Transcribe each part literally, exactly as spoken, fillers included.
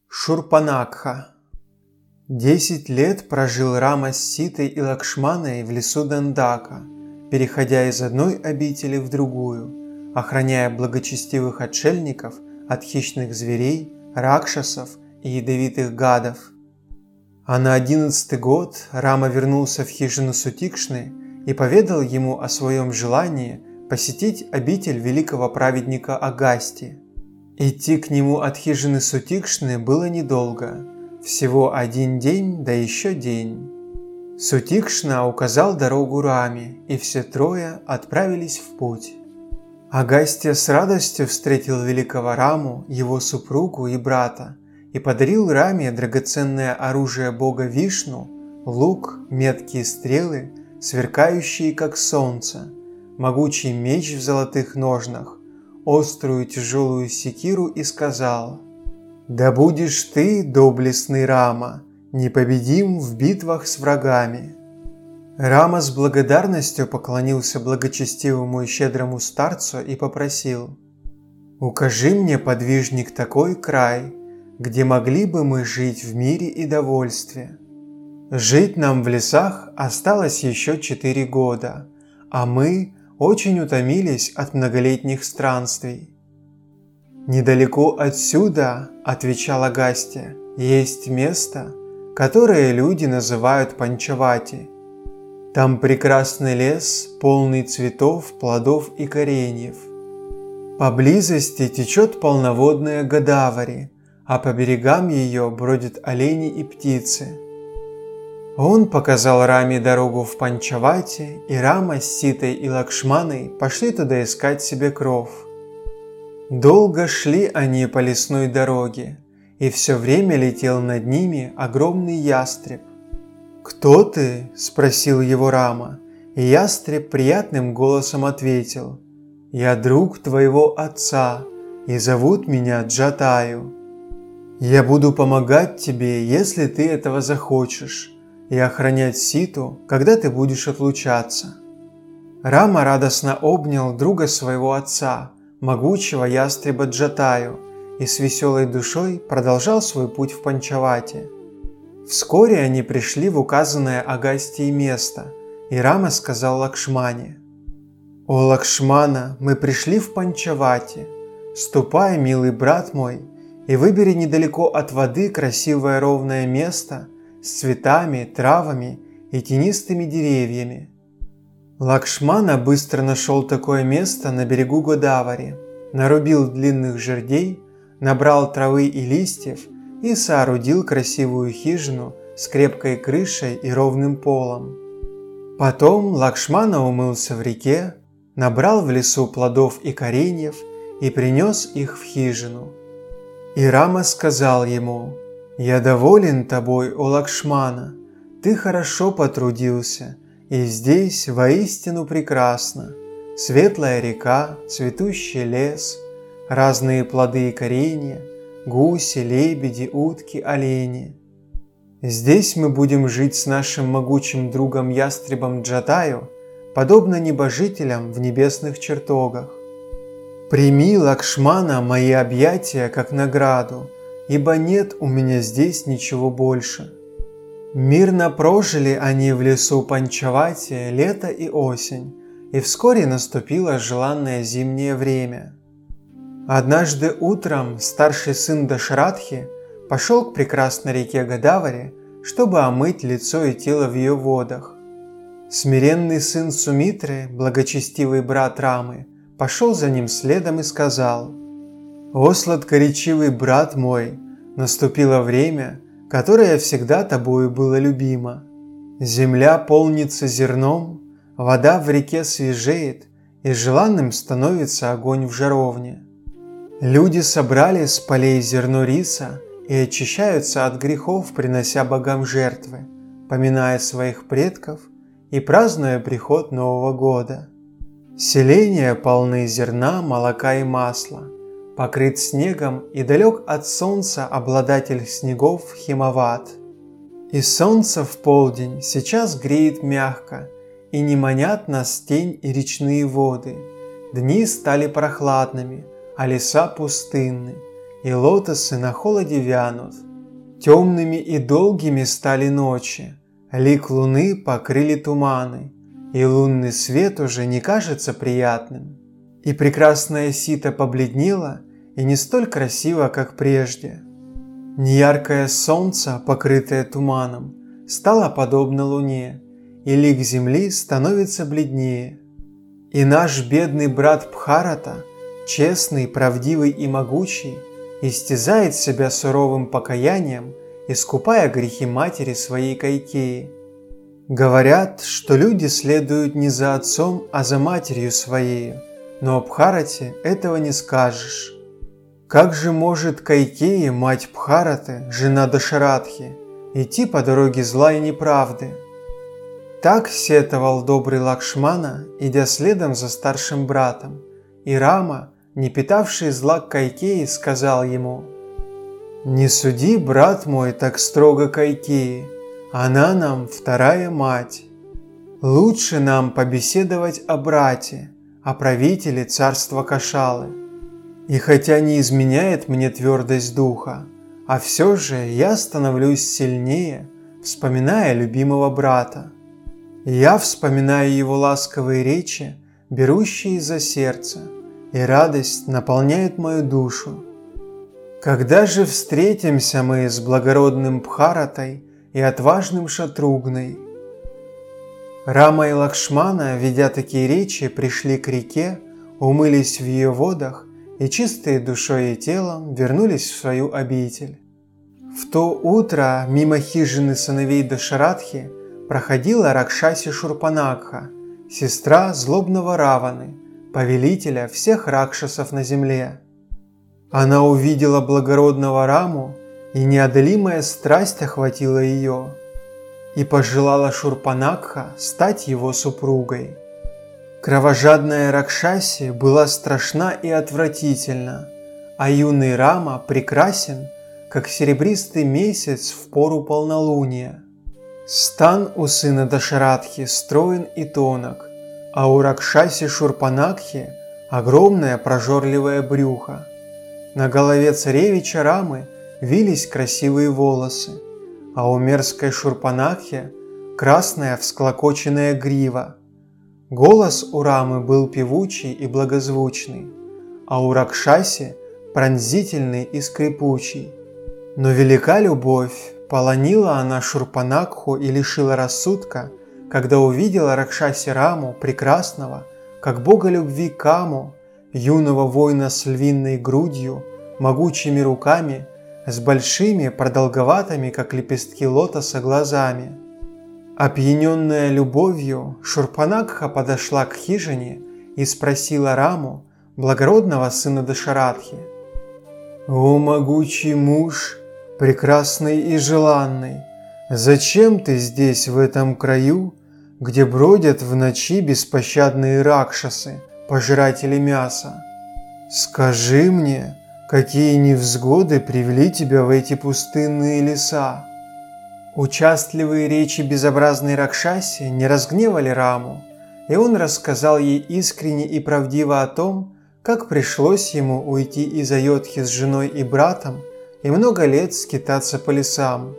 Шурпанакха. Десять лет прожил Рама с Ситой и Лакшманой в лесу Дандака, переходя из одной обители в другую, охраняя благочестивых отшельников от хищных зверей, ракшасов и ядовитых гадов. А на одиннадцатый год Рама вернулся в хижину Сутикшны и поведал ему о своем желании посетить обитель великого праведника Агасти. Идти к нему от хижины Сутикшны было недолго, всего один день, да еще день. Сутикшна указал дорогу Раме, и все трое отправились в путь. Агастья с радостью встретил великого Раму, его супругу и брата, и подарил Раме драгоценное оружие бога Вишну, лук, меткие стрелы, сверкающие как солнце, могучий меч в золотых ножнах, острую тяжелую секиру и сказал: «Да будешь ты, доблестный Рама, непобедим в битвах с врагами». Рама с благодарностью поклонился благочестивому и щедрому старцу и попросил: «Укажи мне, подвижник, такой край, где могли бы мы жить в мире и довольстве. Жить нам в лесах осталось еще четыре года, а мы очень утомились от многолетних странствий». «Недалеко отсюда, — отвечал Агастья, — есть место, которое люди называют Панчавати. Там прекрасный лес, полный цветов, плодов и кореньев. Поблизости течет полноводная Годавари, а по берегам ее бродят олени и птицы». Он показал Раме дорогу в Панчавати, и Рама с Ситой и Лакшманой пошли туда искать себе кров. Долго шли они по лесной дороге, и все время летел над ними огромный ястреб. «Кто ты?» – спросил его Рама, и ястреб приятным голосом ответил: «Я друг твоего отца, и зовут меня Джатаю. Я буду помогать тебе, если ты этого захочешь, и охранять Ситу, когда ты будешь отлучаться». Рама радостно обнял друга своего отца, могучего ястреба Джатаю, и с веселой душой продолжал свой путь в Панчавати. Вскоре они пришли в указанное Агастьей место, и Рама сказал Лакшмане: «О, Лакшмана, мы пришли в Панчавати. Ступай, милый брат мой, и выбери недалеко от воды красивое ровное место с цветами, травами и тенистыми деревьями». Лакшмана быстро нашел такое место на берегу Годавари, нарубил длинных жердей, набрал травы и листьев и соорудил красивую хижину с крепкой крышей и ровным полом. Потом Лакшмана умылся в реке, набрал в лесу плодов и кореньев и принес их в хижину. И Рама сказал ему: «Я доволен тобой, о Лакшмана, ты хорошо потрудился, и здесь воистину прекрасно. Светлая река, цветущий лес, разные плоды и коренья, гуси, лебеди, утки, олени. Здесь мы будем жить с нашим могучим другом ястребом Джатаю, подобно небожителям в небесных чертогах. Прими, Лакшмана, мои объятия как награду, ибо нет у меня здесь ничего больше». Мирно прожили они в лесу Панчавати лето и осень, и вскоре наступило желанное зимнее время. Однажды утром старший сын Дашаратхи пошел к прекрасной реке Годавари, чтобы омыть лицо и тело в ее водах. Смиренный сын Сумитры, благочестивый брат Рамы, пошел за ним следом и сказал: «О, сладкоречивый брат мой, наступило время, которое всегда тобою было любимо. Земля полнится зерном, вода в реке свежеет, и желанным становится огонь в жаровне. Люди собрали с полей зерно риса и очищаются от грехов, принося богам жертвы, поминая своих предков и празднуя приход Нового года. Селения полны зерна, молока и масла. Покрыт снегом и далек от солнца обладатель снегов Химават. И солнце в полдень сейчас греет мягко, и не манят нас тень и речные воды. Дни стали прохладными, а леса пустынны, и лотосы на холоде вянут. Темными и долгими стали ночи, лик луны покрыли туманы, и лунный свет уже не кажется приятным. И прекрасная Сита побледнела и не столь красиво, как прежде. Неяркое солнце, покрытое туманом, стало подобно луне, и лик земли становится бледнее. И наш бедный брат Бхарата, честный, правдивый и могучий, истязает себя суровым покаянием, искупая грехи матери своей Кайкеи. Говорят, что люди следуют не за отцом, а за матерью своей, но об Бхарате этого не скажешь. Как же может Кайкеи, мать Бхараты, жена Дашаратхи, идти по дороге зла и неправды? Так сетовал добрый Лакшмана, идя следом за старшим братом, и Рама, не питавший зла к Кайкеи, сказал ему: «Не суди, брат мой, так строго Кайкеи, она нам вторая мать. Лучше нам побеседовать о брате, о правителе царства Кошалы. И хотя не изменяет мне твердость духа, а все же я становлюсь сильнее, вспоминая любимого брата. Я вспоминаю его ласковые речи, берущие за сердце, и радость наполняет мою душу. Когда же встретимся мы с благородным Бхаратой и отважным Шатругной?» Рама и Лакшмана, ведя такие речи, пришли к реке, умылись в ее водах и чистые душой и телом вернулись в свою обитель. В то утро мимо хижины сыновей Дашаратхи проходила Ракшаси Шурпанакха, сестра злобного Раваны, повелителя всех ракшасов на земле. Она увидела благородного Раму, и неодолимая страсть охватила ее, и пожелала Шурпанакха стать его супругой. Кровожадная Ракшаси была страшна и отвратительна, а юный Рама прекрасен, как серебристый месяц в пору полнолуния. Стан у сына Дашаратхи строен и тонок, а у Ракшаси Шурпанакхи огромное прожорливое брюхо. На голове царевича Рамы вились красивые волосы, а у мерзкой Шурпанакхи красная всклокоченная грива. Голос у Рамы был певучий и благозвучный, а у Ракшаси пронзительный и скрипучий. Но велика любовь, полонила она Шурпанакху и лишила рассудка, когда увидела Ракшаси Раму, прекрасного, как бога любви Каму, юного воина с львиной грудью, могучими руками, с большими, продолговатыми, как лепестки лотоса, глазами. Опьяненная любовью, Шурпанакха подошла к хижине и спросила Раму, благородного сына Дашаратхи: «О, могучий муж, прекрасный и желанный, зачем ты здесь, в этом краю, где бродят в ночи беспощадные ракшасы, пожиратели мяса? Скажи мне, какие невзгоды привели тебя в эти пустынные леса?» Участливые речи безобразной Ракшаси не разгневали Раму, и он рассказал ей искренне и правдиво о том, как пришлось ему уйти из Айодхи с женой и братом и много лет скитаться по лесам.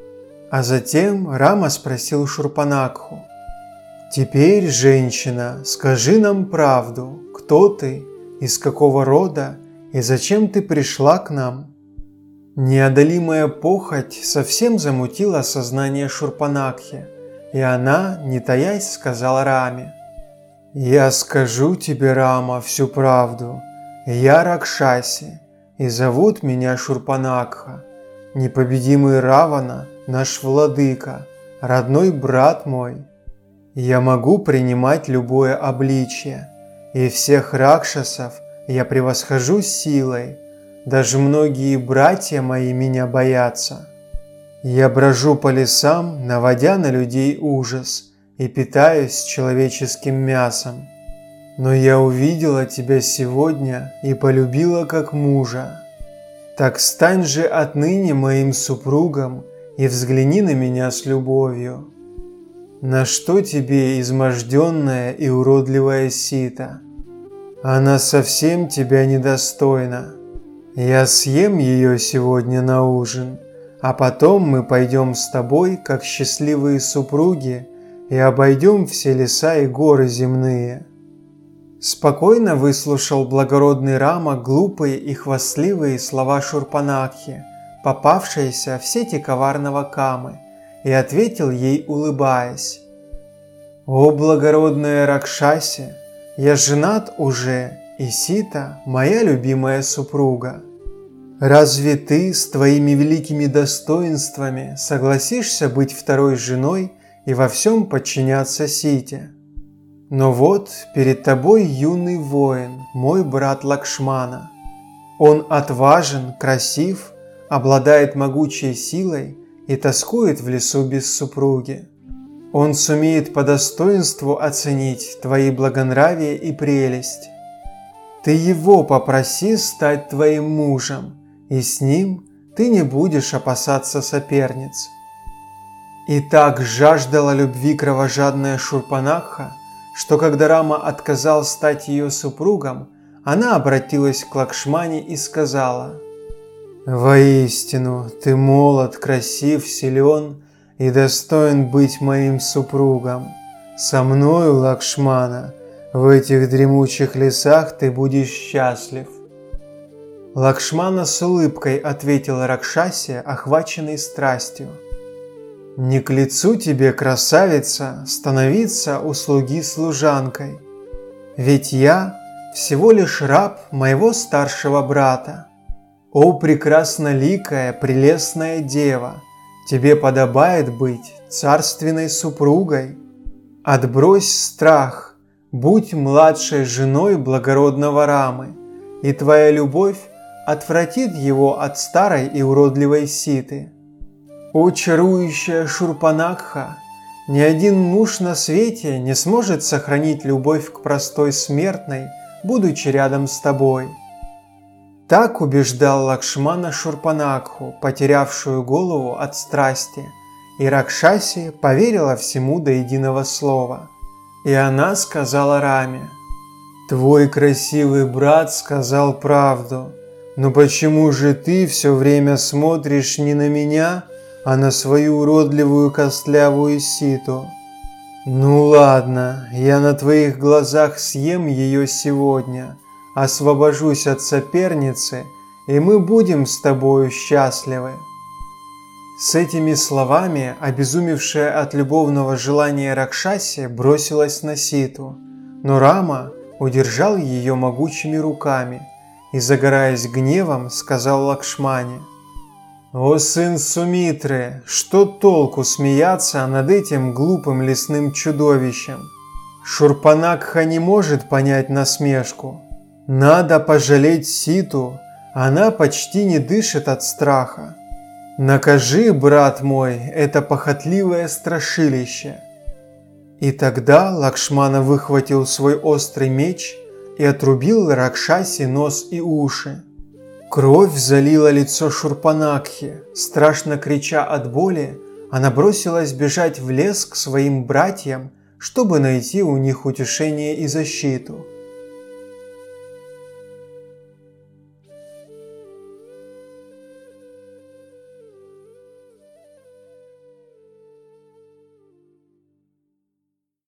А затем Рама спросил Шурпанакху: «Теперь, женщина, скажи нам правду, кто ты, из какого рода и зачем ты пришла к нам?» Неодолимая похоть совсем замутила сознание Шурпанакхи, и она, не таясь, сказала Раме: «Я скажу тебе, Рама, всю правду. Я Ракшаси, и зовут меня Шурпанакха, непобедимый Равана, наш владыка, родной брат мой. Я могу принимать любое обличье, и всех ракшасов я превосхожу силой, даже многие братья мои меня боятся. Я брожу по лесам, наводя на людей ужас, и питаюсь человеческим мясом. Но я увидела тебя сегодня и полюбила как мужа. Так стань же отныне моим супругом и взгляни на меня с любовью. На что тебе изможденная и уродливая Сита? Она совсем тебя недостойна. Я съем ее сегодня на ужин, а потом мы пойдем с тобой, как счастливые супруги, и обойдем все леса и горы земные». Спокойно выслушал благородный Рама глупые и хвастливые слова Шурпанакхи, попавшиеся в сети коварного Камы, и ответил ей, улыбаясь: «О благородная Ракшаси, я женат уже, и Сита – моя любимая супруга. Разве ты с твоими великими достоинствами согласишься быть второй женой и во всем подчиняться Сите? Но вот перед тобой юный воин, мой брат Лакшмана. Он отважен, красив, обладает могучей силой и тоскует в лесу без супруги. Он сумеет по достоинству оценить твои благонравие и прелесть. Ты его попроси стать твоим мужем, и с ним ты не будешь опасаться соперниц». И так жаждала любви кровожадная Шурпанакха, что когда Рама отказал стать ее супругом, она обратилась к Лакшмане и сказала: «Воистину, ты молод, красив, силен и достоин быть моим супругом. Со мною, Лакшмана, в этих дремучих лесах ты будешь счастлив». Лакшмана с улыбкой ответил Ракшасе, охваченный страстью: «Не к лицу тебе, красавица, становиться у слуги служанкой, ведь я всего лишь раб моего старшего брата. О прекрасноликая, прелестная дева, тебе подобает быть царственной супругой. Отбрось страх, будь младшей женой благородного Рамы, и твоя любовь отвратит его от старой и уродливой Ситы. О чарующая Шурпанакха, ни один муж на свете не сможет сохранить любовь к простой смертной, будучи рядом с тобой». Так убеждал Лакшмана Шурпанакху, потерявшую голову от страсти, и Ракшаси поверила всему до единого слова. И она сказала Раме: «Твой красивый брат сказал правду, но почему же ты все время смотришь не на меня, а на свою уродливую костлявую Ситу? Ну ладно, я на твоих глазах съем ее сегодня, освобожусь от соперницы, и мы будем с тобою счастливы». С этими словами обезумевшая от любовного желания Ракшаси бросилась на Ситу, но Рама удержал ее могучими руками и, загораясь гневом, сказал Лакшмане: «О сын Сумитры, что толку смеяться над этим глупым лесным чудовищем? Шурпанакха не может понять насмешку. Надо пожалеть Ситу, она почти не дышит от страха. Накажи, брат мой, это похотливое страшилище». И тогда Лакшмана выхватил свой острый меч и отрубил Ракшасе нос и уши. Кровь залила лицо Шурпанакхи. Страшно крича от боли, она бросилась бежать в лес к своим братьям, чтобы найти у них утешение и защиту.